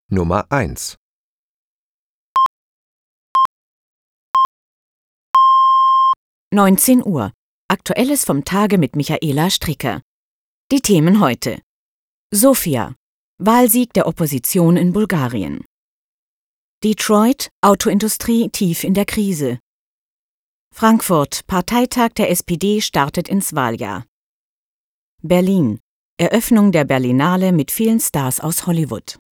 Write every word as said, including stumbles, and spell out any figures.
Nummer eins. neunzehn Uhr. Aktuelles vom Tage mit Michaela Stricker. Die Themen heute: Sofia, Wahlsieg der Opposition in Bulgarien. Detroit, Autoindustrie tief in der Krise. Frankfurt, Parteitag der S P D startet ins Wahljahr. Berlin, Eröffnung der Berlinale mit vielen Stars aus Hollywood.